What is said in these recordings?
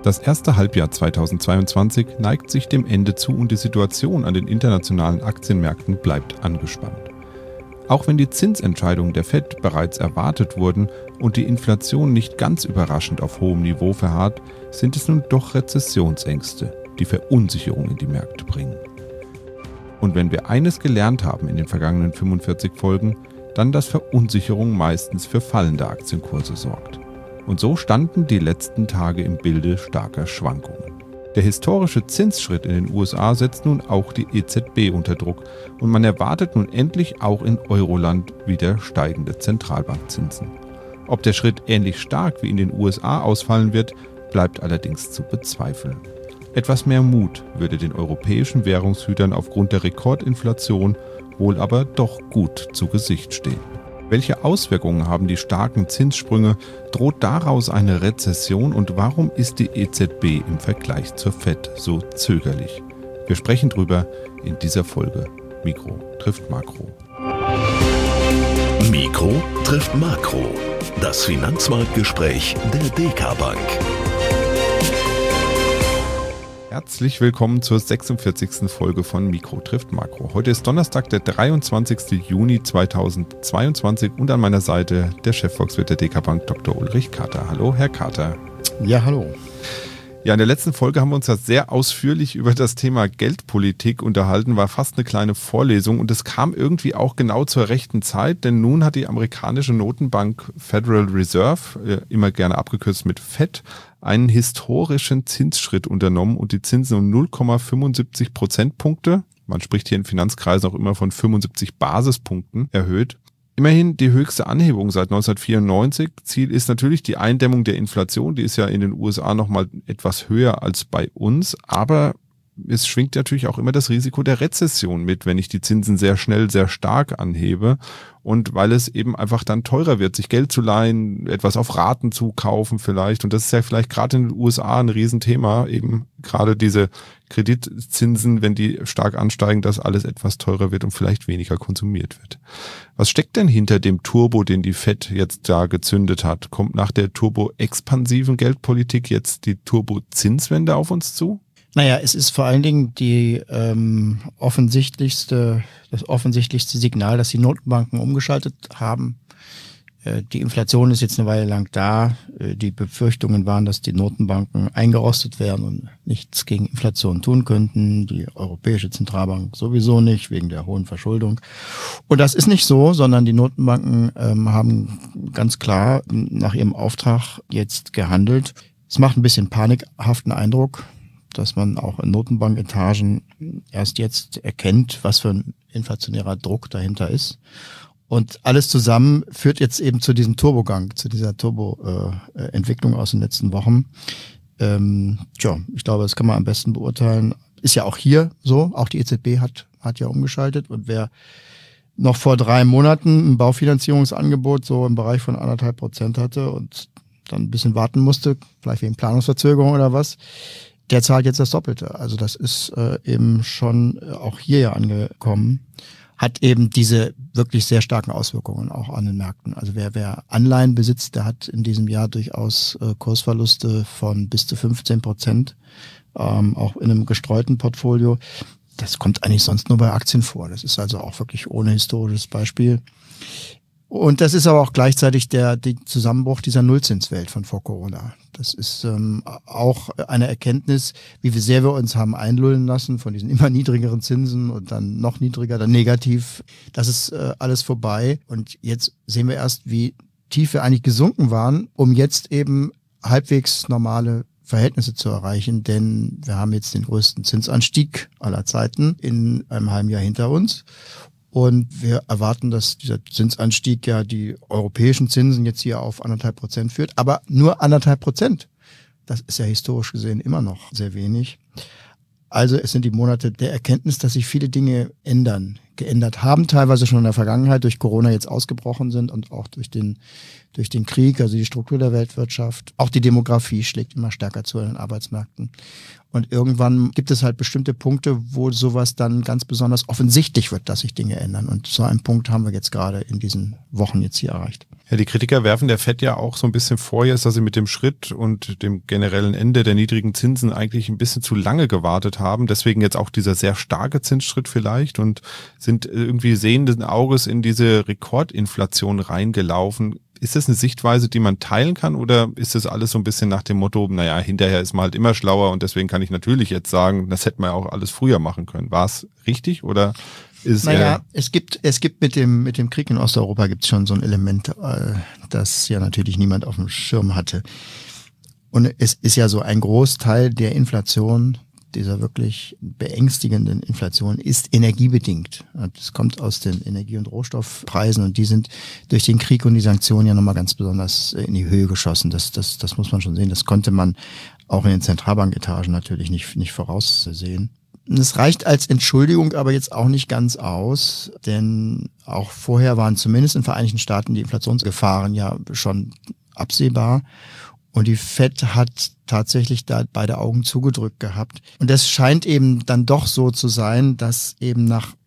Das erste Halbjahr 2022 neigt sich dem Ende zu und die Situation an den internationalen Aktienmärkten bleibt angespannt. Auch wenn die Zinsentscheidungen der FED bereits erwartet wurden und die Inflation nicht ganz überraschend auf hohem Niveau verharrt, sind es nun doch Rezessionsängste, die Verunsicherung in die Märkte bringen. Und wenn wir eines gelernt haben in den vergangenen 45 Folgen, dann, dass Verunsicherung meistens für fallende Aktienkurse sorgt. Und so standen die letzten Tage im Bilde starker Schwankungen. Der historische Zinsschritt in den USA setzt nun auch die EZB unter Druck und man erwartet nun endlich auch in Euroland wieder steigende Zentralbankzinsen. Ob der Schritt ähnlich stark wie in den USA ausfallen wird, bleibt allerdings zu bezweifeln. Etwas mehr Mut würde den europäischen Währungshütern aufgrund der Rekordinflation wohl aber doch gut zu Gesicht stehen. Welche Auswirkungen haben die starken Zinssprünge? Droht daraus eine Rezession und warum ist die EZB im Vergleich zur FED so zögerlich? Wir sprechen drüber in dieser Folge. Mikro trifft Makro. Mikro trifft Makro. Das Finanzmarktgespräch der DK Bank. Herzlich willkommen zur 46. Folge von Mikro trifft Makro. Heute ist Donnerstag, der 23. Juni 2022 und an meiner Seite der Chefvolkswirt der DK Bank, Dr. Ulrich Kater. Hallo, Herr Kater. Ja, hallo. Ja, in der letzten Folge haben wir uns ja sehr ausführlich über das Thema Geldpolitik unterhalten, war fast eine kleine Vorlesung und es kam irgendwie auch genau zur rechten Zeit, denn nun hat die amerikanische Notenbank Federal Reserve, immer gerne abgekürzt mit FED, einen historischen Zinsschritt unternommen und die Zinsen um 0,75 Prozentpunkte, man spricht hier in Finanzkreisen auch immer von 75 Basispunkten, erhöht. Immerhin die höchste Anhebung seit 1994. Ziel ist natürlich die Eindämmung der Inflation. Die ist ja in den USA nochmal etwas höher als bei uns. Aber es schwingt natürlich auch immer das Risiko der Rezession mit, wenn ich die Zinsen sehr schnell, sehr stark anhebe. Und weil es eben einfach dann teurer wird, sich Geld zu leihen, etwas auf Raten zu kaufen vielleicht. Und das ist ja vielleicht gerade in den USA ein Riesenthema, eben gerade diese Kreditzinsen, wenn die stark ansteigen, dass alles etwas teurer wird und vielleicht weniger konsumiert wird. Was steckt denn hinter dem Turbo, den die FED jetzt da gezündet hat? Kommt nach der turbo-expansiven Geldpolitik jetzt die Turbo-Zinswende auf uns zu? Naja, es ist vor allen Dingen das offensichtlichste Signal, dass die Notenbanken umgeschaltet haben. Die Inflation ist jetzt eine Weile lang da. Die Befürchtungen waren, dass die Notenbanken eingerostet werden und nichts gegen Inflation tun könnten. Die Europäische Zentralbank sowieso nicht, wegen der hohen Verschuldung. Und das ist nicht so, sondern die Notenbanken haben ganz klar nach ihrem Auftrag jetzt gehandelt. Es macht ein bisschen panikhaften Eindruck, dass man auch in Notenbanketagen erst jetzt erkennt, was für ein inflationärer Druck dahinter ist. Und alles zusammen führt jetzt eben zu diesem Turbogang, zu dieser Turbo-Entwicklung aus den letzten Wochen. Ich glaube, das kann man am besten beurteilen. Ist ja auch hier so, auch die EZB hat ja umgeschaltet. Und wer noch vor 3 Monaten ein Baufinanzierungsangebot so im Bereich von 1,5% hatte und dann ein bisschen warten musste, vielleicht wegen Planungsverzögerung oder was, der zahlt jetzt das Doppelte. Also das ist eben schon auch hier ja angekommen. Hat eben diese wirklich sehr starken Auswirkungen auch an den Märkten. Also wer Anleihen besitzt, der hat in diesem Jahr durchaus Kursverluste von bis zu 15%, auch in einem gestreuten Portfolio. Das kommt eigentlich sonst nur bei Aktien vor. Das ist also auch wirklich ohne historisches Beispiel. Und das ist aber auch gleichzeitig der Zusammenbruch dieser Nullzinswelt von vor Corona. Das ist auch eine Erkenntnis, wie sehr wir uns haben einlullen lassen von diesen immer niedrigeren Zinsen und dann noch niedriger, dann negativ. Das ist alles vorbei. Und jetzt sehen wir erst, wie tief wir eigentlich gesunken waren, um jetzt eben halbwegs normale Verhältnisse zu erreichen. Denn wir haben jetzt den größten Zinsanstieg aller Zeiten in einem halben Jahr hinter uns. Und wir erwarten, dass dieser Zinsanstieg ja die europäischen Zinsen jetzt hier auf 1,5% führt. Aber nur 1,5%. Das ist ja historisch gesehen immer noch sehr wenig. Also es sind die Monate der Erkenntnis, dass sich viele Dinge ändern. geändert haben, teilweise schon in der Vergangenheit durch Corona jetzt ausgebrochen sind und auch durch den Krieg, also die Struktur der Weltwirtschaft. Auch die Demografie schlägt immer stärker zu an den Arbeitsmärkten. Und irgendwann gibt es halt bestimmte Punkte, wo sowas dann ganz besonders offensichtlich wird, dass sich Dinge ändern. Und so einen Punkt haben wir jetzt gerade in diesen Wochen jetzt hier erreicht. Ja, die Kritiker werfen der FED ja auch so ein bisschen vor, dass sie mit dem Schritt und dem generellen Ende der niedrigen Zinsen eigentlich ein bisschen zu lange gewartet haben. Deswegen jetzt auch dieser sehr starke Zinsschritt vielleicht und sind irgendwie sehenden Auges in diese Rekordinflation reingelaufen. Ist das eine Sichtweise, die man teilen kann, oder ist das alles so ein bisschen nach dem Motto, naja, hinterher ist man halt immer schlauer und deswegen kann ich natürlich jetzt sagen, das hätte man ja auch alles früher machen können. War es richtig oder ist es gibt mit dem Krieg in Osteuropa gibt's schon so ein Element, das ja natürlich niemand auf dem Schirm hatte. Und es ist ja so ein Großteil der Inflation, dieser wirklich beängstigenden Inflation, ist energiebedingt. Das kommt aus den Energie- und Rohstoffpreisen und die sind durch den Krieg und die Sanktionen ja nochmal ganz besonders in die Höhe geschossen. Das muss man schon sehen. Das konnte man auch in den Zentralbanketagen natürlich nicht voraussehen. Es reicht als Entschuldigung aber jetzt auch nicht ganz aus, denn auch vorher waren zumindest in den Vereinigten Staaten die Inflationsgefahren ja schon absehbar. Und die FED hat tatsächlich da beide Augen zugedrückt gehabt. Und das scheint eben dann doch so zu sein, dass eben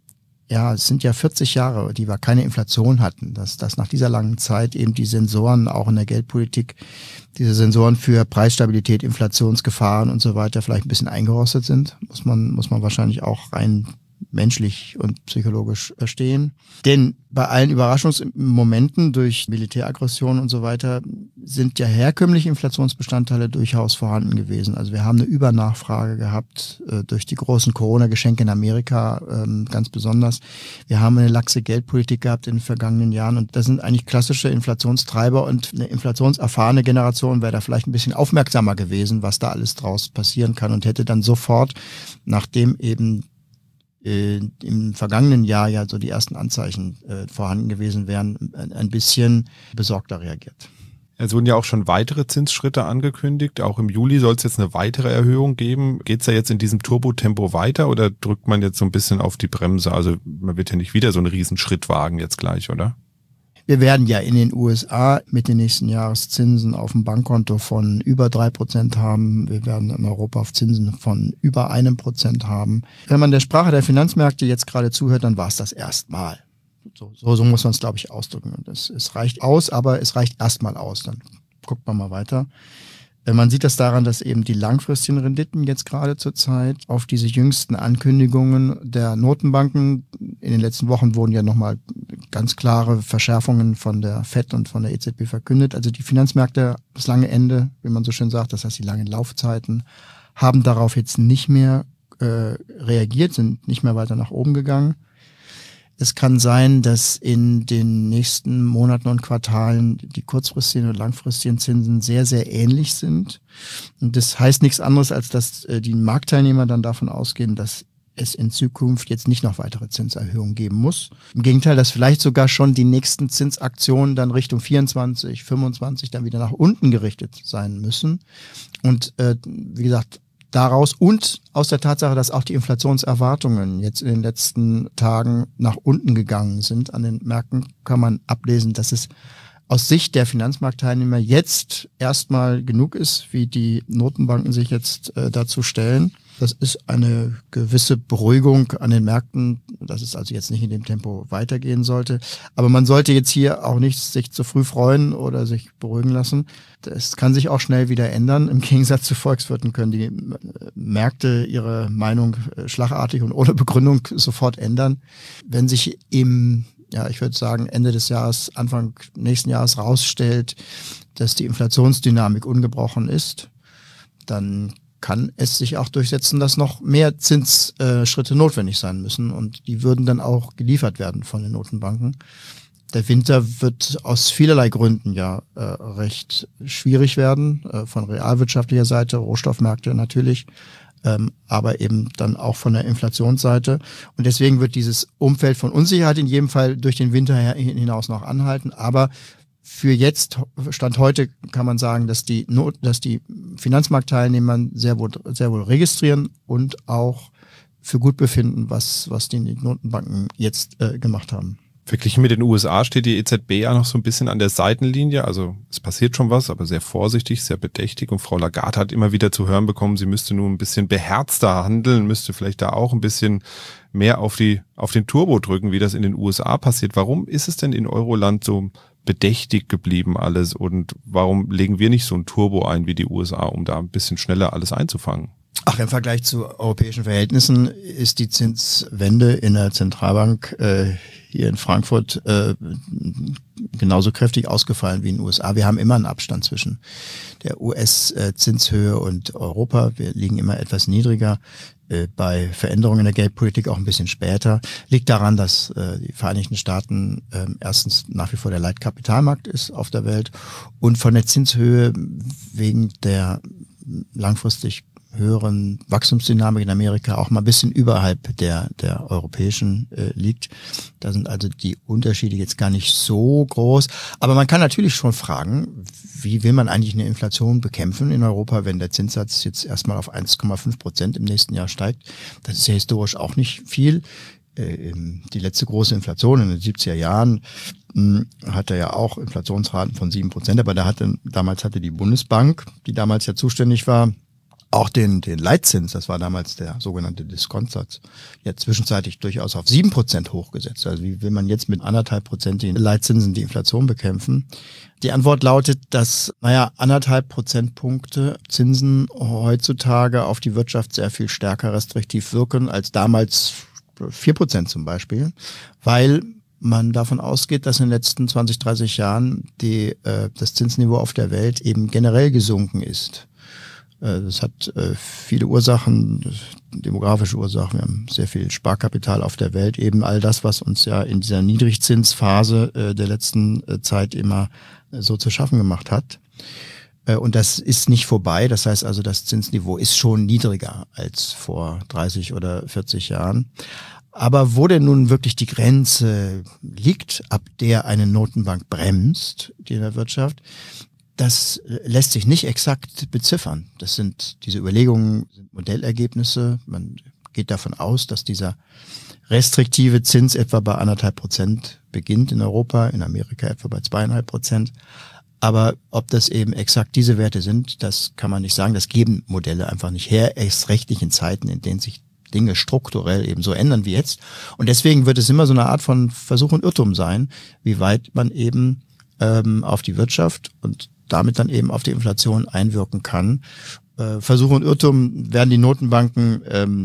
es sind ja 40 Jahre, die wir keine Inflation hatten, dass nach dieser langen Zeit eben die Sensoren auch in der Geldpolitik, diese Sensoren für Preisstabilität, Inflationsgefahren und so weiter vielleicht ein bisschen eingerostet sind, muss man wahrscheinlich auch rein menschlich und psychologisch verstehen. Denn bei allen Überraschungsmomenten durch Militäraggression und so weiter sind ja herkömmliche Inflationsbestandteile durchaus vorhanden gewesen. Also wir haben eine Übernachfrage gehabt durch die großen Corona-Geschenke in Amerika ganz besonders. Wir haben eine laxe Geldpolitik gehabt in den vergangenen Jahren und das sind eigentlich klassische Inflationstreiber und eine inflationserfahrene Generation wäre da vielleicht ein bisschen aufmerksamer gewesen, was da alles draus passieren kann und hätte dann sofort, nachdem eben im vergangenen Jahr ja so die ersten Anzeichen vorhanden gewesen wären, ein bisschen besorgter reagiert. Es wurden ja auch schon weitere Zinsschritte angekündigt. Auch im Juli soll es jetzt eine weitere Erhöhung geben. Geht es ja jetzt in diesem Turbotempo weiter oder drückt man jetzt so ein bisschen auf die Bremse? Also man wird ja nicht wieder so einen Riesenschritt wagen jetzt gleich, oder? Wir werden ja in den USA mit den nächsten Jahreszinsen auf dem Bankkonto von über 3% haben. Wir werden in Europa auf Zinsen von über 1% haben. Wenn man der Sprache der Finanzmärkte jetzt gerade zuhört, dann war es das erstmal. So muss man es, glaube ich, ausdrücken. Und es reicht aus, aber es reicht erstmal aus. Dann guckt man mal weiter. Man sieht das daran, dass eben die langfristigen Renditen jetzt gerade zur Zeit auf diese jüngsten Ankündigungen der Notenbanken, in den letzten Wochen wurden ja nochmal ganz klare Verschärfungen von der FED und von der EZB verkündet. Also die Finanzmärkte, das lange Ende, wie man so schön sagt, das heißt die langen Laufzeiten, haben darauf jetzt nicht mehr reagiert, sind nicht mehr weiter nach oben gegangen. Es kann sein, dass in den nächsten Monaten und Quartalen die kurzfristigen und langfristigen Zinsen sehr, sehr ähnlich sind. Und das heißt nichts anderes, als dass die Marktteilnehmer dann davon ausgehen, dass es in Zukunft jetzt nicht noch weitere Zinserhöhungen geben muss. Im Gegenteil, dass vielleicht sogar schon die nächsten Zinsaktionen dann Richtung 24, 25 dann wieder nach unten gerichtet sein müssen. Und wie gesagt, daraus und aus der Tatsache, dass auch die Inflationserwartungen jetzt in den letzten Tagen nach unten gegangen sind an den Märkten, kann man ablesen, dass es aus Sicht der Finanzmarktteilnehmer jetzt erstmal genug ist, wie die Notenbanken sich jetzt dazu stellen. Das ist eine gewisse Beruhigung an den Märkten, dass es also jetzt nicht in dem Tempo weitergehen sollte. Aber man sollte jetzt hier auch nicht sich zu früh freuen oder sich beruhigen lassen. Das kann sich auch schnell wieder ändern. Im Gegensatz zu Volkswirten können die Märkte ihre Meinung schlagartig und ohne Begründung sofort ändern. Wenn sich ich würde sagen, Ende des Jahres, Anfang nächsten Jahres rausstellt, dass die Inflationsdynamik ungebrochen ist, dann kann es sich auch durchsetzen, dass noch mehr Zinsschritte notwendig sein müssen und die würden dann auch geliefert werden von den Notenbanken. Der Winter wird aus vielerlei Gründen recht schwierig werden, von realwirtschaftlicher Seite, Rohstoffmärkte natürlich, aber eben dann auch von der Inflationsseite. Und deswegen wird dieses Umfeld von Unsicherheit in jedem Fall durch den Winter hinaus noch anhalten. Aber für jetzt, Stand heute, kann man sagen, dass die Finanzmarktteilnehmer sehr wohl registrieren und auch für gut befinden, was die Notenbanken jetzt gemacht haben. Verglichen mit den USA steht die EZB ja noch so ein bisschen an der Seitenlinie. Also es passiert schon was, aber sehr vorsichtig, sehr bedächtig. Und Frau Lagarde hat immer wieder zu hören bekommen, sie müsste nun ein bisschen beherzter handeln, müsste vielleicht da auch ein bisschen mehr auf den Turbo drücken, wie das in den USA passiert. Warum ist es denn in Euroland so bedächtig geblieben alles? Und warum legen wir nicht so ein Turbo ein wie die USA, um da ein bisschen schneller alles einzufangen? Ach, im Vergleich zu europäischen Verhältnissen ist die Zinswende in der Zentralbank hier in Frankfurt genauso kräftig ausgefallen wie in den USA. Wir haben immer einen Abstand zwischen der US-Zinshöhe und Europa. Wir liegen immer etwas niedriger. Bei Veränderungen in der Geldpolitik auch ein bisschen später. Liegt daran, dass die Vereinigten Staaten erstens nach wie vor der Leitkapitalmarkt ist auf der Welt und von der Zinshöhe wegen der langfristig höheren Wachstumsdynamik in Amerika auch mal ein bisschen überhalb der europäischen liegt. Da sind also die Unterschiede jetzt gar nicht so groß. Aber man kann natürlich schon fragen, wie will man eigentlich eine Inflation bekämpfen in Europa, wenn der Zinssatz jetzt erstmal auf 1,5% im nächsten Jahr steigt. Das ist ja historisch auch nicht viel. Die letzte große Inflation in den 70er Jahren hatte ja auch Inflationsraten von 7%, aber damals hatte die Bundesbank, die damals ja zuständig war, auch den Leitzins, das war damals der sogenannte Diskontsatz, ja zwischenzeitlich durchaus auf 7% hochgesetzt. Also wie will man jetzt mit 1,5% Leitzinsen die Inflation bekämpfen? Die Antwort lautet, dass 1,5 Prozentpunkte Zinsen heutzutage auf die Wirtschaft sehr viel stärker restriktiv wirken als damals 4% zum Beispiel, weil man davon ausgeht, dass in den letzten 20, 30 Jahren das Zinsniveau auf der Welt eben generell gesunken ist. Das hat viele Ursachen, demografische Ursachen. Wir haben sehr viel Sparkapital auf der Welt. Eben all das, was uns ja in dieser Niedrigzinsphase der letzten Zeit immer so zu schaffen gemacht hat. Und das ist nicht vorbei. Das heißt also, das Zinsniveau ist schon niedriger als vor 30 oder 40 Jahren. Aber wo denn nun wirklich die Grenze liegt, ab der eine Notenbank bremst, die in der Wirtschaft, das lässt sich nicht exakt beziffern. Diese Überlegungen sind Modellergebnisse. Man geht davon aus, dass dieser restriktive Zins etwa bei 1,5% beginnt in Europa, in Amerika etwa bei 2,5%. Aber ob das eben exakt diese Werte sind, das kann man nicht sagen. Das geben Modelle einfach nicht her, erst recht nicht in Zeiten, in denen sich Dinge strukturell eben so ändern wie jetzt. Und deswegen wird es immer so eine Art von Versuch und Irrtum sein, wie weit man eben auf die Wirtschaft und damit dann eben auf die Inflation einwirken kann. Versuch und Irrtum werden die Notenbanken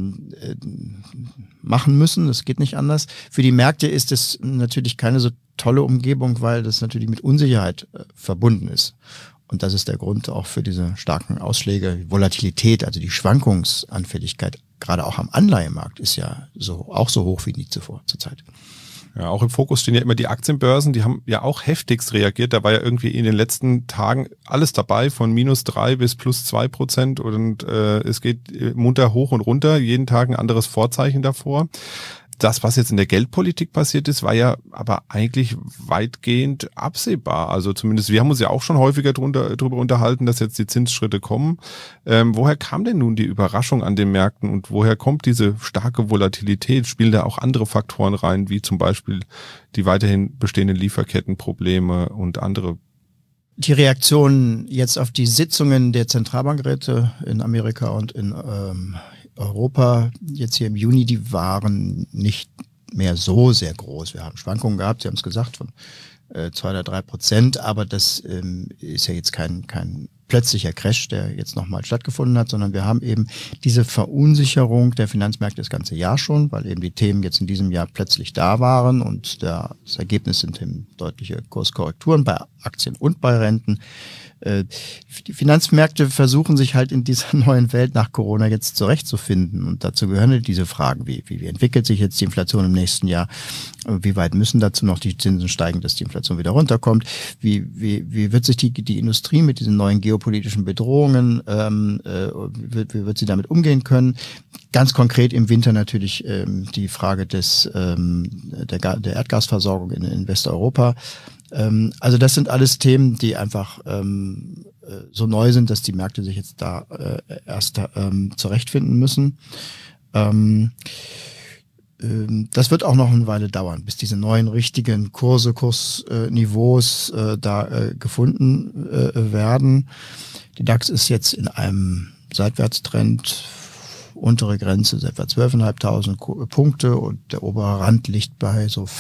machen müssen, das geht nicht anders. Für die Märkte ist es natürlich keine so tolle Umgebung, weil das natürlich mit Unsicherheit verbunden ist. Und das ist der Grund auch für diese starken Ausschläge. Volatilität, also die Schwankungsanfälligkeit, gerade auch am Anleihemarkt, ist ja auch so hoch wie nie zuvor zurzeit. Ja, auch im Fokus stehen ja immer die Aktienbörsen, die haben ja auch heftigst reagiert. Da war ja irgendwie in den letzten Tagen alles dabei, von -3 bis +2%, und es geht munter hoch und runter, jeden Tag ein anderes Vorzeichen davor. Das, was jetzt in der Geldpolitik passiert ist, war ja aber eigentlich weitgehend absehbar. Also zumindest, wir haben uns ja auch schon häufiger drüber unterhalten, dass jetzt die Zinsschritte kommen. Woher kam denn nun die Überraschung an den Märkten und woher kommt diese starke Volatilität? Spielen da auch andere Faktoren rein, wie zum Beispiel die weiterhin bestehenden Lieferkettenprobleme und andere? Die Reaktionen jetzt auf die Sitzungen der Zentralbankräte in Amerika und in Europa jetzt hier im Juni, die waren nicht mehr so sehr groß. Wir haben Schwankungen gehabt, Sie haben es gesagt, von 2 oder 3%, aber das ist ja jetzt kein plötzlicher Crash, der jetzt nochmal stattgefunden hat, sondern wir haben eben diese Verunsicherung der Finanzmärkte das ganze Jahr schon, weil eben die Themen jetzt in diesem Jahr plötzlich da waren und das Ergebnis sind eben deutliche Kurskorrekturen bei Aktien und bei Renten. Die Finanzmärkte versuchen sich halt in dieser neuen Welt nach Corona jetzt zurechtzufinden, und dazu gehören diese Fragen, wie entwickelt sich jetzt die Inflation im nächsten Jahr, wie weit müssen dazu noch die Zinsen steigen, dass die Inflation wieder runterkommt, wie wird sich die Industrie mit diesen neuen geopolitischen Bedrohungen, wie wird sie damit umgehen können. Ganz konkret im Winter natürlich die Frage der Erdgasversorgung in Westeuropa. Also das sind alles Themen, die einfach so neu sind, dass die Märkte sich jetzt da erst zurechtfinden müssen. Das wird auch noch eine Weile dauern, bis diese neuen richtigen Kursniveaus gefunden werden. Die DAX ist jetzt in einem Seitwärtstrend. Untere Grenze ist etwa 12.500 Punkte und der obere Rand liegt bei so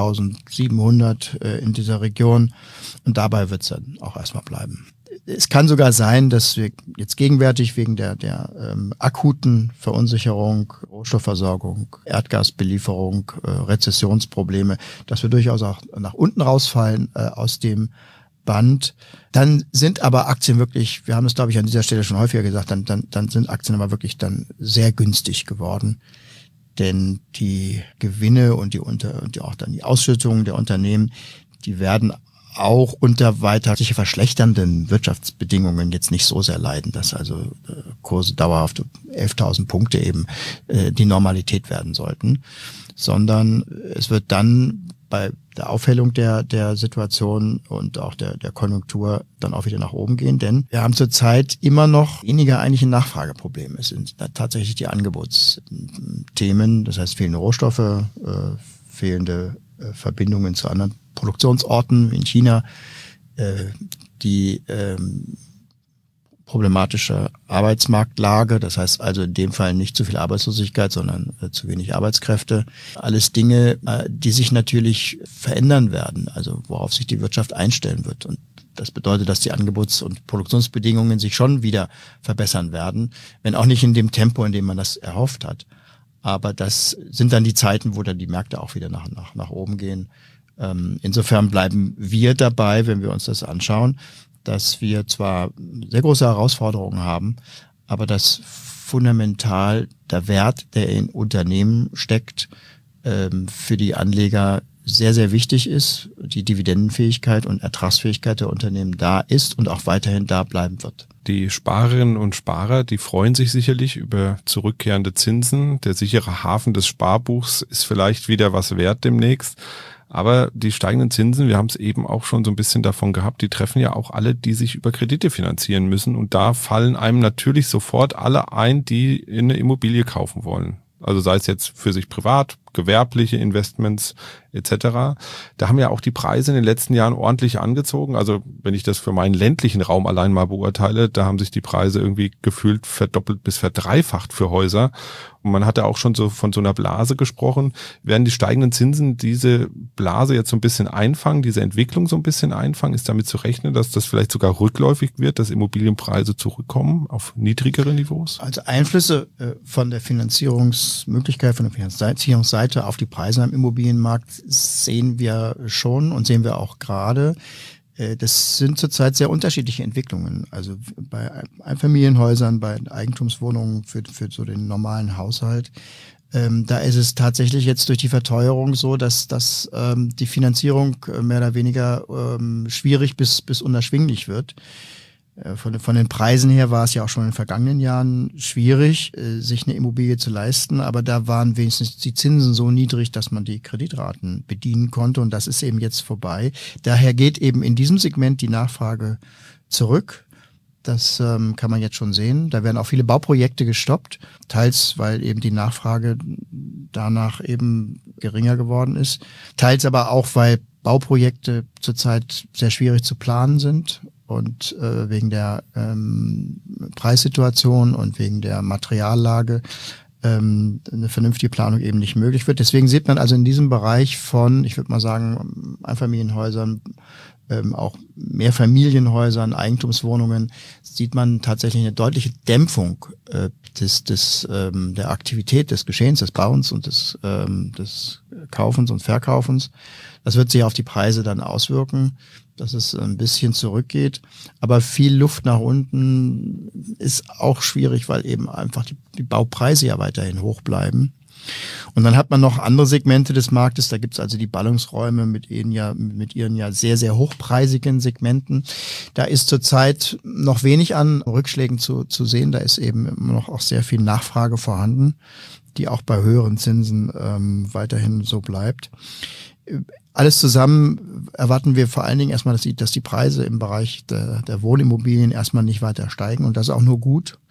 14.700 in dieser Region. Und dabei wird es dann auch erstmal bleiben. Es kann sogar sein, dass wir jetzt gegenwärtig wegen der akuten Verunsicherung, Rohstoffversorgung, Erdgasbelieferung, Rezessionsprobleme, dass wir durchaus auch nach unten rausfallen aus dem Band. Dann sind aber Aktien wirklich, wir haben es glaube ich an dieser Stelle schon häufiger gesagt, dann sind Aktien aber wirklich dann sehr günstig geworden. Denn die Gewinne und auch dann die Ausschüttungen der Unternehmen, die werden auch unter weiter sich verschlechternden Wirtschaftsbedingungen jetzt nicht so sehr leiden, dass also Kurse dauerhaft 11.000 Punkte eben die Normalität werden sollten, sondern es wird dann bei der Aufhellung der Situation und auch der Konjunktur dann auch wieder nach oben gehen, denn wir haben zurzeit immer noch weniger eigentlich ein Nachfrageproblem. Es sind tatsächlich die Angebotsthemen, das heißt fehlende Rohstoffe, fehlende Verbindungen zu anderen Produktionsorten wie in China, die problematische Arbeitsmarktlage, das heißt also in dem Fall nicht zu viel Arbeitslosigkeit, sondern zu wenig Arbeitskräfte. Alles Dinge, die sich natürlich verändern werden, also worauf sich die Wirtschaft einstellen wird. Und das bedeutet, dass die Angebots- und Produktionsbedingungen sich schon wieder verbessern werden, wenn auch nicht in dem Tempo, in dem man das erhofft hat. Aber das sind dann die Zeiten, wo dann die Märkte auch wieder nach oben gehen. Insofern bleiben wir dabei, wenn wir uns das anschauen, dass wir zwar sehr große Herausforderungen haben, aber dass fundamental der Wert, der in Unternehmen steckt, für die Anleger sehr, sehr wichtig ist, die Dividendenfähigkeit und Ertragsfähigkeit der Unternehmen da ist und auch weiterhin da bleiben wird. Die Sparerinnen und Sparer, die freuen sich sicherlich über zurückkehrende Zinsen. Der sichere Hafen des Sparbuchs ist vielleicht wieder was wert demnächst. Aber die steigenden Zinsen, wir haben es eben auch schon so ein bisschen davon gehabt, die treffen ja auch alle, die sich über Kredite finanzieren müssen. Und da fallen einem natürlich sofort alle ein, die eine Immobilie kaufen wollen. Also sei es jetzt für sich privat, gewerbliche Investments etc. Da haben ja auch die Preise in den letzten Jahren ordentlich angezogen. Also wenn ich das für meinen ländlichen Raum allein mal beurteile, da haben sich die Preise irgendwie gefühlt verdoppelt bis verdreifacht für Häuser. Und man hatte auch schon so von so einer Blase gesprochen. Werden die steigenden Zinsen diese Blase jetzt so ein bisschen einfangen, diese Entwicklung so ein bisschen einfangen? Ist damit zu rechnen, dass das vielleicht sogar rückläufig wird, dass Immobilienpreise zurückkommen auf niedrigere Niveaus? Also Einflüsse von der Finanzierungsmöglichkeit, von der Finanzierungsseite auf die Preise am Immobilienmarkt sehen wir schon und sehen wir auch gerade. Das sind zurzeit sehr unterschiedliche Entwicklungen. Also bei Einfamilienhäusern, bei Eigentumswohnungen für so den normalen Haushalt. Da ist es tatsächlich jetzt durch die Verteuerung so, dass die Finanzierung mehr oder weniger schwierig bis unerschwinglich wird. Von den Preisen her war es ja auch schon in den vergangenen Jahren schwierig, sich eine Immobilie zu leisten, aber da waren wenigstens die Zinsen so niedrig, dass man die Kreditraten bedienen konnte und das ist eben jetzt vorbei. Daher geht eben in diesem Segment die Nachfrage zurück. Das kann man jetzt schon sehen. Da werden auch viele Bauprojekte gestoppt, teils weil eben die Nachfrage danach eben geringer geworden ist, teils aber auch, weil Bauprojekte zurzeit sehr schwierig zu planen sind. Und wegen der Preissituation und wegen der Materiallage eine vernünftige Planung eben nicht möglich wird. Deswegen sieht man also in diesem Bereich von, ich würde mal sagen, Einfamilienhäusern, auch Mehrfamilienhäusern, Eigentumswohnungen, sieht man tatsächlich eine deutliche Dämpfung der Aktivität, des Geschehens, des Bauens und des Kaufens und Verkaufens. Das wird sich auf die Preise dann auswirken, dass es ein bisschen zurückgeht. Aber viel Luft nach unten ist auch schwierig, weil eben einfach die Baupreise ja weiterhin hoch bleiben. Und dann hat man noch andere Segmente des Marktes. Da gibt's also die Ballungsräume mit ihren ja sehr, sehr hochpreisigen Segmenten. Da ist zurzeit noch wenig an Rückschlägen zu sehen. Da ist eben immer noch auch sehr viel Nachfrage vorhanden, die auch bei höheren Zinsen weiterhin so bleibt. Alles zusammen erwarten wir vor allen Dingen erstmal, dass die Preise im Bereich der Wohnimmobilien erstmal nicht weiter steigen. Und das ist auch nur gut,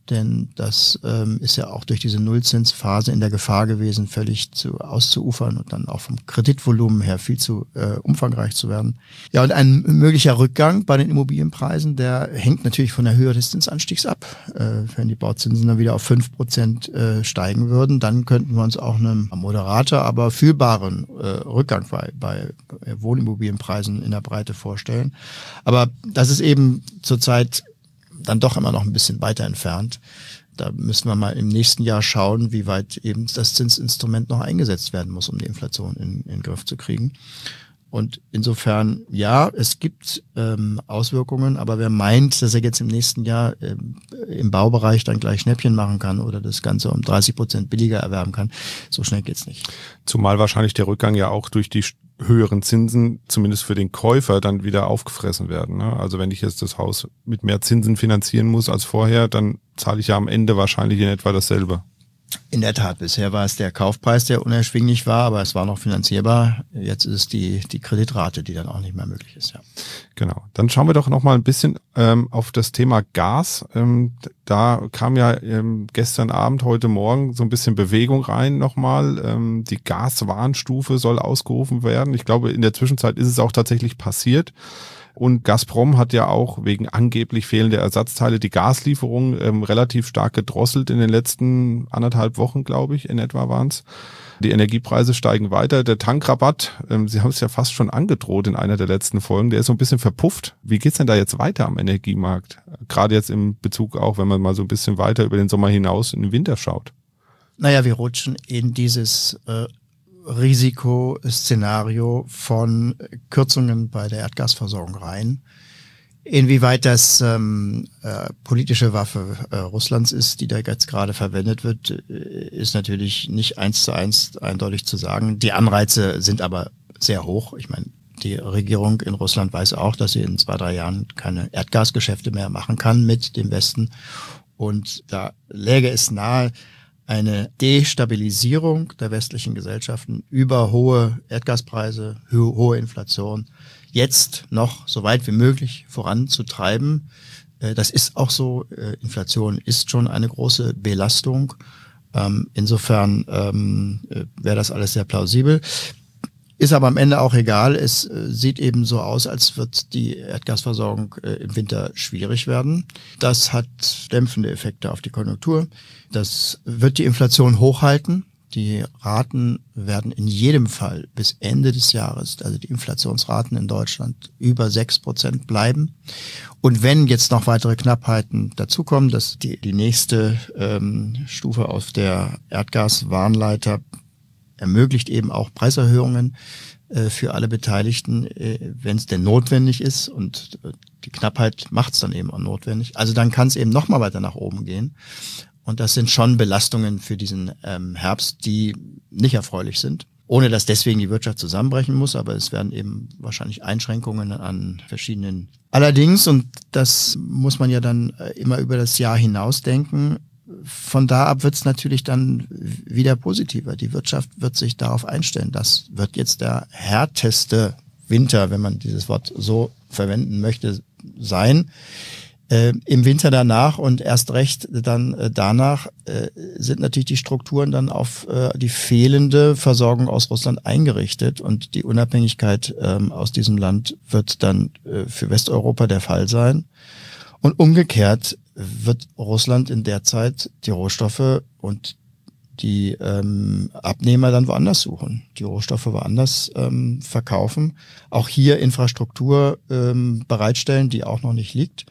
denn das ist ja auch durch diese Nullzinsphase in der Gefahr gewesen, völlig auszuufern und dann auch vom Kreditvolumen her viel zu umfangreich zu werden. Ja, und ein möglicher Rückgang bei den Immobilienpreisen, der hängt natürlich von der Höhe des Zinsanstiegs ab. Wenn die Bauzinsen dann wieder auf 5% steigen würden, dann könnten wir uns auch einen moderater, aber fühlbaren Rückgang bei Wohnimmobilienpreisen in der Breite vorstellen. Aber das ist eben zurzeit dann doch immer noch ein bisschen weiter entfernt. Da müssen wir mal im nächsten Jahr schauen, wie weit eben das Zinsinstrument noch eingesetzt werden muss, um die Inflation in den Griff zu kriegen. Und insofern, ja, es gibt Auswirkungen, aber wer meint, dass er jetzt im nächsten Jahr im Baubereich dann gleich Schnäppchen machen kann oder das Ganze um 30% billiger erwerben kann, so schnell geht's nicht. Zumal wahrscheinlich der Rückgang ja auch durch die höheren Zinsen, zumindest für den Käufer, dann wieder aufgefressen werden. Ne? Also wenn ich jetzt das Haus mit mehr Zinsen finanzieren muss als vorher, dann zahle ich ja am Ende wahrscheinlich in etwa dasselbe. In der Tat, bisher war es der Kaufpreis, der unerschwinglich war, aber es war noch finanzierbar. Jetzt ist es die Kreditrate, die dann auch nicht mehr möglich ist. Ja. Genau. Dann schauen wir doch noch mal ein bisschen auf das Thema Gas. Da kam ja gestern Abend, heute Morgen so ein bisschen Bewegung rein nochmal. Die Gaswarnstufe soll ausgerufen werden. Ich glaube, in der Zwischenzeit ist es auch tatsächlich passiert. Und Gazprom hat ja auch wegen angeblich fehlender Ersatzteile die Gaslieferungen relativ stark gedrosselt in den letzten 1,5 Wochen, glaube ich, in etwa waren es. Die Energiepreise steigen weiter. Der Tankrabatt, Sie haben es ja fast schon angedroht in einer der letzten Folgen, der ist so ein bisschen verpufft. Wie geht's denn da jetzt weiter am Energiemarkt? Gerade jetzt im Bezug auch, wenn man mal so ein bisschen weiter über den Sommer hinaus in den Winter schaut. Naja, wir rutschen in dieses Risikoszenario von Kürzungen bei der Erdgasversorgung rein. Inwieweit das politische Waffe Russlands ist, die da jetzt gerade verwendet wird, ist natürlich nicht 1:1 eindeutig zu sagen. Die Anreize sind aber sehr hoch. Ich meine, die Regierung in Russland weiß auch, dass sie in 2-3 Jahren keine Erdgasgeschäfte mehr machen kann mit dem Westen. Und da läge es nahe, eine Destabilisierung der westlichen Gesellschaften über hohe Erdgaspreise, hohe Inflation jetzt noch so weit wie möglich voranzutreiben. Das ist auch so. Inflation ist schon eine große Belastung. Insofern wäre das alles sehr plausibel. Ist aber am Ende auch egal. Es sieht eben so aus, als wird die Erdgasversorgung im Winter schwierig werden. Das hat dämpfende Effekte auf die Konjunktur. Das wird die Inflation hochhalten. Die Raten werden in jedem Fall bis Ende des Jahres, also die Inflationsraten in Deutschland, über 6% bleiben. Und wenn jetzt noch weitere Knappheiten dazukommen, dass die nächste Stufe auf der Erdgaswarnleiter ermöglicht eben auch Preiserhöhungen für alle Beteiligten, wenn es denn notwendig ist, und die Knappheit macht es dann eben auch notwendig. Also dann kann es eben noch mal weiter nach oben gehen. Und das sind schon Belastungen für diesen Herbst, die nicht erfreulich sind. Ohne dass deswegen die Wirtschaft zusammenbrechen muss, aber es werden eben wahrscheinlich Einschränkungen an verschiedenen. Allerdings, und das muss man ja dann immer über das Jahr hinaus denken, von da ab wird es natürlich dann wieder positiver. Die Wirtschaft wird sich darauf einstellen. Das wird jetzt der härteste Winter, wenn man dieses Wort so verwenden möchte, sein. Im Winter danach und erst recht dann danach sind natürlich die Strukturen dann auf die fehlende Versorgung aus Russland eingerichtet, und die Unabhängigkeit aus diesem Land wird dann für Westeuropa der Fall sein. Und umgekehrt wird Russland in der Zeit die Rohstoffe und die Abnehmer dann woanders suchen, die Rohstoffe woanders verkaufen, auch hier Infrastruktur bereitstellen, die auch noch nicht liegt.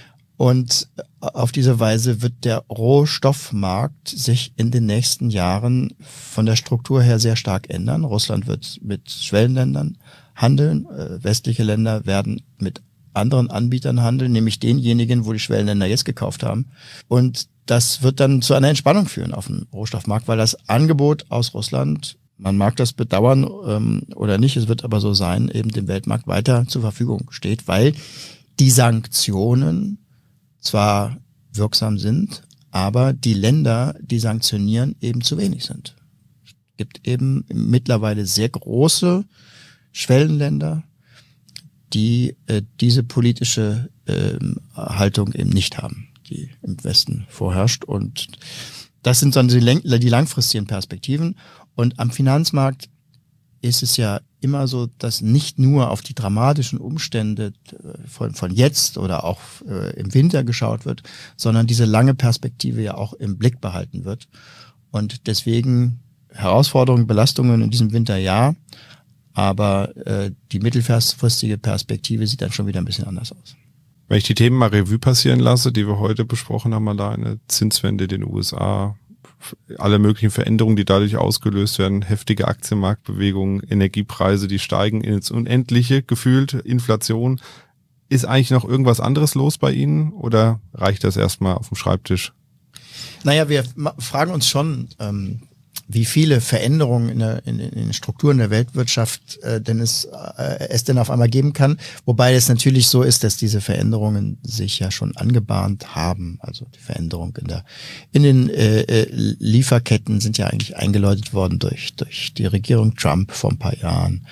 Und auf diese Weise wird der Rohstoffmarkt sich in den nächsten Jahren von der Struktur her sehr stark ändern. Russland wird mit Schwellenländern handeln, westliche Länder werden mit anderen Anbietern handeln, nämlich denjenigen, wo die Schwellenländer jetzt gekauft haben. Und das wird dann zu einer Entspannung führen auf dem Rohstoffmarkt, weil das Angebot aus Russland, man mag das bedauern oder nicht, es wird aber so sein, eben dem Weltmarkt weiter zur Verfügung steht, weil die Sanktionen zwar wirksam sind, aber die Länder, die sanktionieren, eben zu wenig sind. Es gibt eben mittlerweile sehr große Schwellenländer, die diese politische Haltung eben nicht haben. die im Westen vorherrscht. Und das sind dann die langfristigen Perspektiven. Und am Finanzmarkt ist es ja immer so, dass nicht nur auf die dramatischen Umstände von jetzt oder auch im Winter geschaut wird, sondern diese lange Perspektive ja auch im Blick behalten wird. Und deswegen Herausforderungen, Belastungen in diesem Winter ja, aber die mittelfristige Perspektive sieht dann schon wieder ein bisschen anders aus. Wenn ich die Themen mal Revue passieren lasse, die wir heute besprochen haben, da eine Zinswende in den USA, alle möglichen Veränderungen, die dadurch ausgelöst werden, heftige Aktienmarktbewegungen, Energiepreise, die steigen ins Unendliche, gefühlt, Inflation. Ist eigentlich noch irgendwas anderes los bei Ihnen oder reicht das erstmal auf dem Schreibtisch? Naja, wir fragen uns schon, wie viele Veränderungen in den Strukturen der Weltwirtschaft es denn auf einmal geben kann. Wobei es natürlich so ist, dass diese Veränderungen sich ja schon angebahnt haben. Also die Veränderung in den Lieferketten sind ja eigentlich eingeläutet worden durch die Regierung Trump vor ein paar Jahren.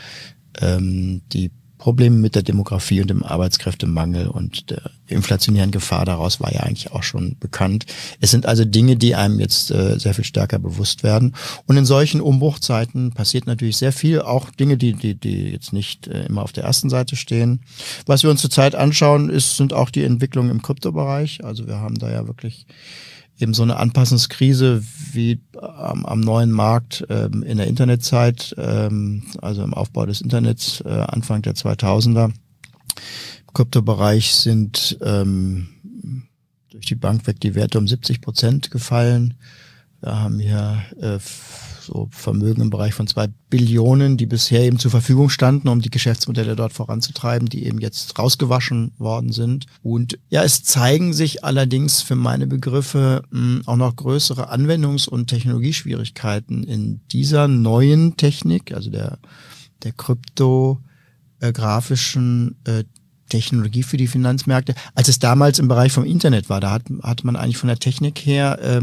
Die Probleme mit der Demografie und dem Arbeitskräftemangel und der inflationären Gefahr daraus war ja eigentlich auch schon bekannt. Es sind also Dinge, die einem jetzt sehr viel stärker bewusst werden. Und in solchen Umbruchzeiten passiert natürlich sehr viel, auch Dinge, die jetzt nicht immer auf der ersten Seite stehen. Was wir uns zurzeit anschauen, sind auch die Entwicklungen im Kryptobereich. Also wir haben da ja wirklich eben so eine Anpassungskrise wie am neuen Markt in der Internetzeit, also im Aufbau des Internets Anfang der 2000er. Im Kryptobereich sind durch die Bank weg die Werte um 70% gefallen. Wir haben hier so Vermögen im Bereich von 2 Billionen, die bisher eben zur Verfügung standen, um die Geschäftsmodelle dort voranzutreiben, die eben jetzt rausgewaschen worden sind. Und ja, es zeigen sich allerdings für meine Begriffe auch noch größere Anwendungs- und Technologieschwierigkeiten in dieser neuen Technik, also der kryptografischen Technologie für die Finanzmärkte, als es damals im Bereich vom Internet war. Da hat man eigentlich von der Technik her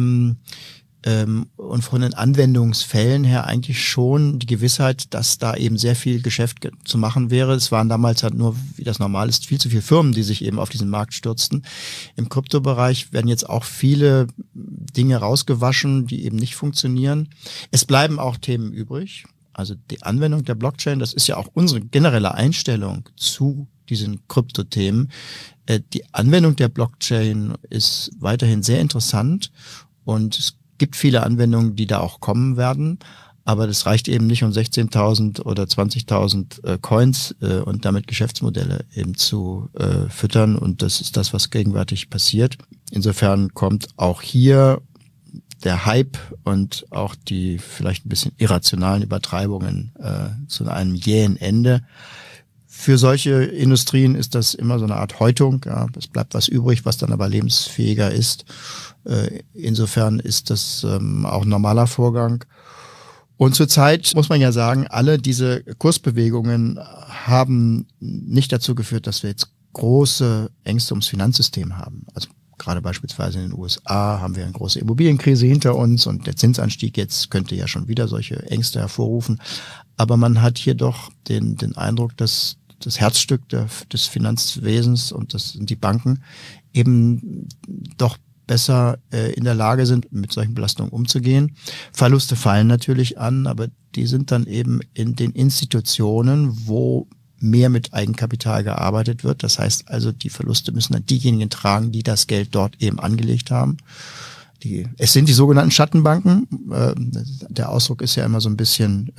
und von den Anwendungsfällen her eigentlich schon die Gewissheit, dass da eben sehr viel Geschäft zu machen wäre. Es waren damals halt nur, wie das normal ist, viel zu viele Firmen, die sich eben auf diesen Markt stürzten. Im Kryptobereich werden jetzt auch viele Dinge rausgewaschen, die eben nicht funktionieren. Es bleiben auch Themen übrig. Also die Anwendung der Blockchain, das ist ja auch unsere generelle Einstellung zu diesen Kryptothemen. Die Anwendung der Blockchain ist weiterhin sehr interessant und es gibt viele Anwendungen, die da auch kommen werden, aber das reicht eben nicht, um 16.000 oder 20.000 Coins und damit Geschäftsmodelle eben zu füttern, und das ist das, was gegenwärtig passiert. Insofern kommt auch hier der Hype und auch die vielleicht ein bisschen irrationalen Übertreibungen zu einem jähen Ende. Für solche Industrien ist das immer so eine Art Häutung. Ja. Es bleibt was übrig, was dann aber lebensfähiger ist. Insofern ist das auch ein normaler Vorgang. Und zurzeit muss man ja sagen, alle diese Kursbewegungen haben nicht dazu geführt, dass wir jetzt große Ängste ums Finanzsystem haben. Also gerade beispielsweise in den USA haben wir eine große Immobilienkrise hinter uns und der Zinsanstieg jetzt könnte ja schon wieder solche Ängste hervorrufen. Aber man hat hier doch den Eindruck, dass das Herzstück des Finanzwesens, und das sind die Banken, eben doch besser in der Lage sind, mit solchen Belastungen umzugehen. Verluste fallen natürlich an, aber die sind dann eben in den Institutionen, wo mehr mit Eigenkapital gearbeitet wird. Das heißt also, die Verluste müssen dann diejenigen tragen, die das Geld dort eben angelegt haben. Es sind die sogenannten Schattenbanken. Der Ausdruck ist ja immer so ein bisschen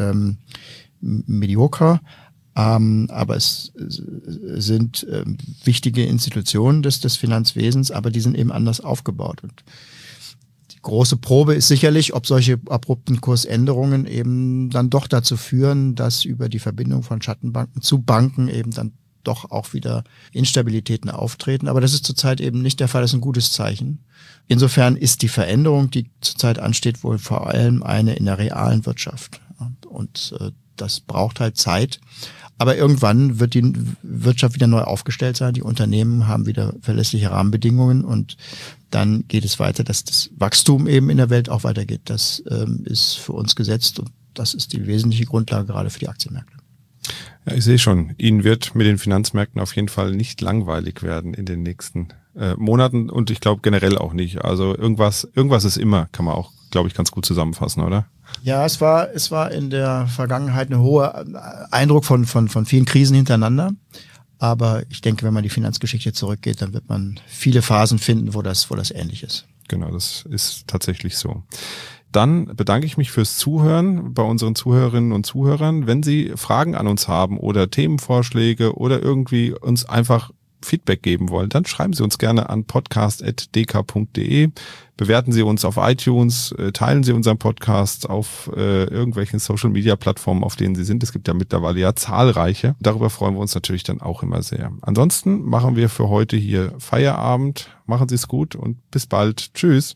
medioker. Aber es sind wichtige Institutionen des Finanzwesens, aber die sind eben anders aufgebaut. Und die große Probe ist sicherlich, ob solche abrupten Kursänderungen eben dann doch dazu führen, dass über die Verbindung von Schattenbanken zu Banken eben dann doch auch wieder Instabilitäten auftreten. Aber das ist zurzeit eben nicht der Fall, das ist ein gutes Zeichen. Insofern ist die Veränderung, die zurzeit ansteht, wohl vor allem eine in der realen Wirtschaft. Und das braucht halt Zeit. Aber irgendwann wird die Wirtschaft wieder neu aufgestellt sein. Die Unternehmen haben wieder verlässliche Rahmenbedingungen und dann geht es weiter, dass das Wachstum eben in der Welt auch weitergeht. Das ist für uns gesetzt und das ist die wesentliche Grundlage gerade für die Aktienmärkte. Ja, ich sehe schon, Ihnen wird mit den Finanzmärkten auf jeden Fall nicht langweilig werden in den nächsten Monaten und ich glaube generell auch nicht. Also irgendwas ist immer, kann man auch, glaube ich, ganz gut zusammenfassen, oder? Ja, es war in der Vergangenheit ein hoher Eindruck von vielen Krisen hintereinander. Aber ich denke, wenn man die Finanzgeschichte zurückgeht, dann wird man viele Phasen finden, wo das ähnlich ist. Genau, das ist tatsächlich so. Dann bedanke ich mich fürs Zuhören bei unseren Zuhörerinnen und Zuhörern. Wenn Sie Fragen an uns haben oder Themenvorschläge oder irgendwie uns einfach Feedback geben wollen, dann schreiben Sie uns gerne an podcast@dk.de. Bewerten Sie uns auf iTunes, teilen Sie unseren Podcast auf irgendwelchen Social-Media-Plattformen, auf denen Sie sind. Es gibt ja mittlerweile ja zahlreiche. Darüber freuen wir uns natürlich dann auch immer sehr. Ansonsten machen wir für heute hier Feierabend. Machen Sie es gut und bis bald. Tschüss.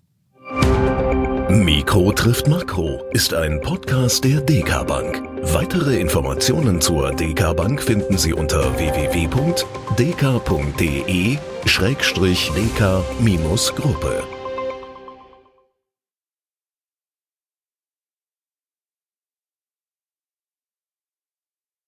Mikro trifft Makro ist ein Podcast der DK Bank. Weitere Informationen zur DK Bank finden Sie unter www.dk.de/dk-gruppe.